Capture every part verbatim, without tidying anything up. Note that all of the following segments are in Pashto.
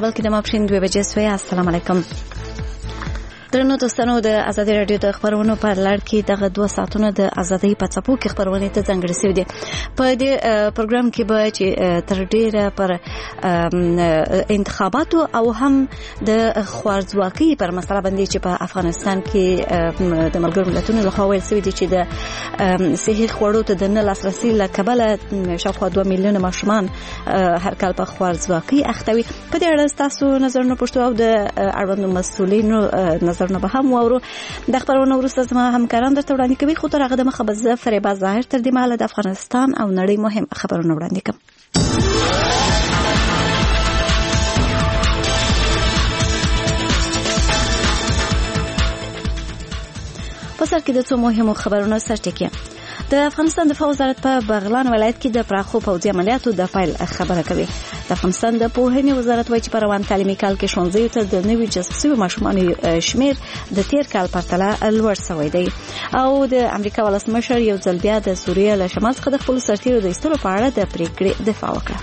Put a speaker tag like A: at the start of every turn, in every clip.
A: کابل کې د ماپښین دوه بجې سوی. السلام علیکم. درنو دوستانو، د ازادي رادیو د خبرونو په لړ کې دغه دوه ساعتونه د ازادۍ په څپو کې خبرونه ته ځانګړي شوي دي. په دې پروګرام کې به چې تر ډیره پر انتخاباتو او هم د خوارځواکۍ پر مسله باندې چې په افغانستان کې د ملګرو ملتونو لخوا ویل شوي دي چې د صحي خوړو ته د نه لاسرسي له کبله شاوخوا دوه میلیونه ماشومان هر کال په خوارځواکۍ اخته وي. په دې اړه ستاسو نظرونه پوښتو او د اړوندو مسؤلینو نظر نه به هم واورو. د خبرونو وروسته زما همکاران درته وړاندې کوي، خو تر هغه دمه به زه فریبا ظاهر تر دې مهاله د افغانستان او نړۍ مهم خبرونه وړاندې کوم. په سر کې د څو مهمو خبرونو سرټکی. د افغانستان دفاع وزارت په بغلان ولایت کې د پراخو پوځي عملیاتو د پیل خبره کوي. د افغانستان د پوهنې وزارت وایي چې په روان تعلیمي کال کې ښوونځیو ته د نوي جذب شویو ماشومانو شمیر د تیر کال پرتله لوړ شوی دی. او د امریکا ولسمشر یو ځل بیا د سوریې له شمال څخه د خپلو سرتیرو د ایستلو په اړه د پریکړې دفاع وکړه.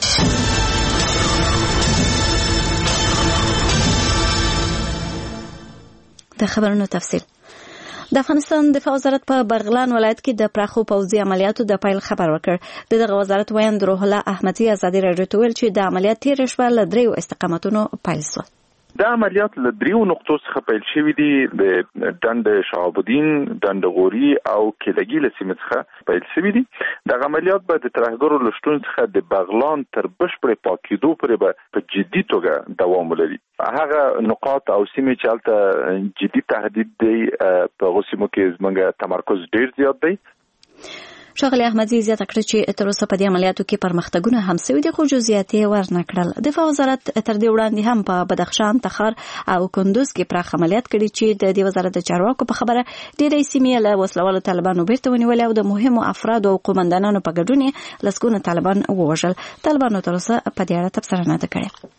A: د خبرونو تفصیل. د افغانستان دفاع وزارت په بغلان ولایت کې د پراخو پوځي عملیاتو د پیل خبر ورکړ. د دغه وزارت ویاند روح الله احمدي ازادي راډیو ته ویل چې د عملیات تیر شپه له دریو استقامتونو پیل شو.
B: دا عملیات له دریو نقطو څخه پیل شوي دي. د ډند شهاب الدین، ډند غوري او کلګي له سیمې څخه پیل شوي دي. د عملیات به د ترهګرو له شتون څخه د بغلان تر بشپړې پاکېدو پورې به په جدي توګه دوام ولري. هغه نقاط او سیمې چې هلته جدي تهدید دی په هغو سیمو کې زموږ تمرکز ډېر زیات دی.
A: ښاغلي احمدي زیاته کړه چې تر اوسه په دې عملیاتو کې پرمختګونه هم شوي دي، خو جزئیات یې ورنه کړل. دفاع وزارت تر دې وړاندې هم په بدخشان، تخار او کندوز کې پراخ عملیات کړي چې د دې وزارت د چارواکو په خبره ډېرې سیمې له وسلوالو طالبانو بیرته ونیولې او د مهمو افرادو او قومندانانو په ګډون یې لسګونه طالبان ووژل. طالبانو تر اوسه په دې اړه تبصره نه ده کړې.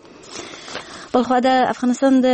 A: بلخوا د افغانستان د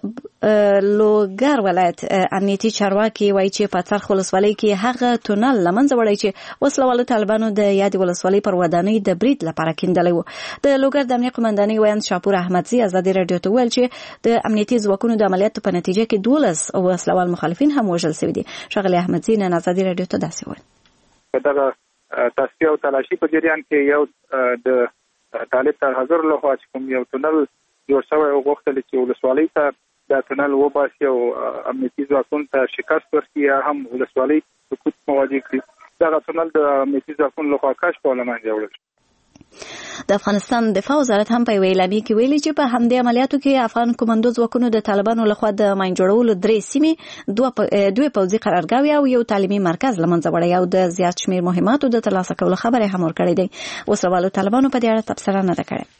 A: لوګر ولایت امنیتي چارواکي وایي چې په څرخ ولسوالۍ کې هغه تونل لمنځه وړی چې وسلوالو طالبانو د یادې ولسوالۍ پر ودانۍ د برید لپاره کیندلی و. د لوګر د امنیت قومندانۍ ویاند شاپور احمدزي ازادي راډیو ته ویل چې د امنیتي ځواکونو د عملیاتو په نتیجه کې دولس وسلوال مخالفین هم وژل شوي دي. ښاغلي احمدزي نن ازادي راډیو ته داسې ویل.
C: دغه تصفیه او تلاشي په جریان کې یو د طالب ترهګر لخوا چې کوم یو تونل جوړ شوی او غوښتل چې ولسوالۍ ته دا تونل وباسي او امنیتي ځواکونو ته شکست ورکړي یا هم ولسوالۍ سقوط مواجه کړي. دغه تونل د امنیتي ځواکونو لخوا کشف او له منځه وړل شو.
A: د افغانستان دفاع وزارت هم په یوه اعلامیه کې ویلي چې په همدې عملیاتو کې افغان کمانډو ځواکونو د طالبانو لخوا د ماین جوړولو درې سیمې، دوه پوځي قرارګاوې او یو تعلیمي مرکز له منځه وړی او د زیات شمېر مهماتو د ترلاسه کولو خبرې هم ورکړې دی. وسلوالو طالبانو په دې اړه تبصره نه ده کړې.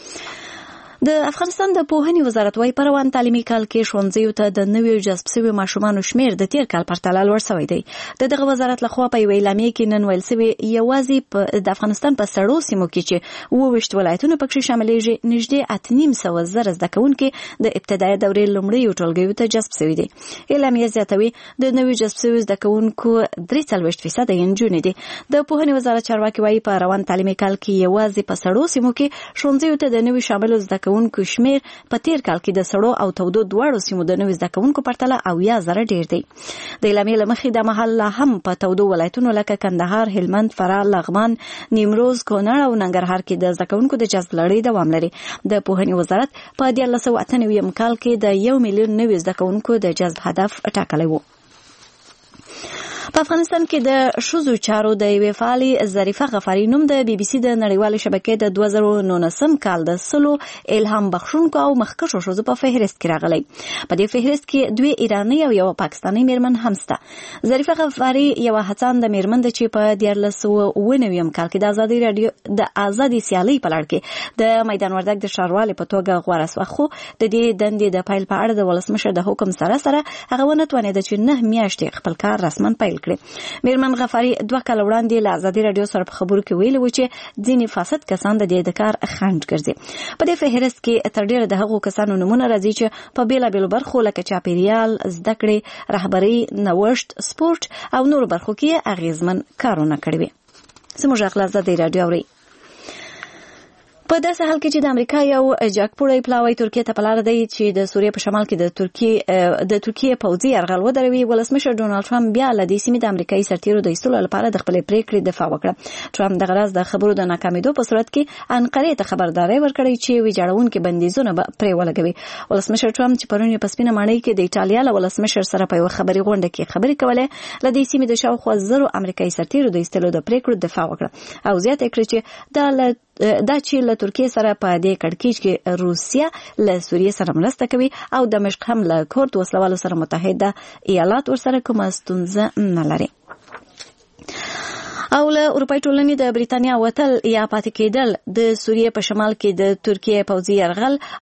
A: د افغانستان د پوهنې وزارت وايي په روان تعلیمي کال کې ښوونځیو ته د نویو جذب شویو ماشومانو شمیر د تیر کال پرتله لوړ شوی دی. د دغه وزارت لخوا په یوه اعلامیه کې نن ویل شوي یوازې د افغانستان په سړو سیمو کې چې اووه ویشت ولایتونه پکې شاملیږي نږدې اته نیم سوه زره زده کوونکي د ابتدایي دورې لومړیو ټولګیو ته جذب شوي دي. اعلامیه زیاتوي د نویو جذب شویو زده کوونکو درې څلوېښت فیصده یې نجونې دي. د پوهنې وزارت چارواکي وايي په روان تعلیمي کال کې یوازې په سړو سیمو کې ښوونځیو ته د نویو شاملو زده کوونکو شمیر په تیر کال کې د سړو او تودو دواړو سیمو د نوي زده کوونکو پرتله اویا زره ډیر دی. د اعلامیې له مخې د مهال هم په تودو ولایتونو لکه کندهار، هلمند، فراه، لغمان، نیمروز، کونړ او ننګرهار کې د زده کوونکو د جذب لړۍ دوام لري. د پوهنې وزارت په دیارلس سوه اته نوي کال کې د یو میلیون نوي زده کوونکو د جذب هدف ټاکلی و. په افغانستان کې د ښځو چارو د یوې فعالې ظریفه غفاري نوم د بي بي سي د نړیوالې شبکې د دوه زره نولسم کال د سلو الهام بخښونکو او مخکښو ښځو په فهرست کې راغلی. په دې فهرست کې دوه ایراني او یو پاکستاني میرمن هم شته. ظریفه غفاري یو هڅانده میرمن ده چې په دیارلس سوه اوه نوي کال کې د ازادي راډیو د ازادي سیالۍ په لړ کې د میدان وردګ د ښاروالۍ په توګه غوره شوه، خو د دې دندې د پیل په اړه د ولسمشر د حکم سره سره هغه ونه توانېده چې نه میاشتې خپل کار رسما پیل کړي. میرمن غفاري دوه کال وړاندې له ازادي راډیو سره په خبرو کې ویلي و چې ځینې فاسد کسان د دې د کار خنډ ګرځي. په دې فهرست کې تر ډیره د هغو کسانو نومونه راځي چې په بیلابیلو برخو لکه چاپیریال، زده کړې، رهبري، نوښت، سپورت او نورو برخو کې اغیزمن کارونه کړي وي. زموږ غږ له ازادي راډیو اوري. په داسې حال کې چې د امریکا یو جګپوړی پلاوی ترکیه ته په لاره دی چې د سوریې په شمال کې د ترکیه د ترکیه پوځي یرغل ودروي، ولسمشر ډونالد ټرمپ بیا له دې سیمې د امریکایي سرتیرو د ایستلو لپاره د خپلې پریکړې دفاع وکړه. ټرمپ دغه راز د خبرو د ناکامیدو په صورت کې انقرې ته خبرداري ورکړې چې ویجاړونکي بندیزونه به پرې ولګوي. ولسمشر ټرمپ چې پرون په سپینه ماڼۍ کې د ایټالیا له ولسمشر سره په یو خبري غونډه کې خبرې کولې، له دې سیمې د شاوخوا زرو امریکایي سرتیرو د ایستلو د پریکړو دفاع وکړه او زیاته کړې چې دا دا چې له ترکیه سره په دې کړکېچ کې روسیه له سوریې سره مرسته کوي او دمشق هم له کورد وسلوالو سره متحده ایالات ورسره کومه ستونزه نه لري. او له اروپای ټولنې د بریتانیا وتل یا پاتې کېدل د سوریې په شمال کې د ترکیه پوځي یرغل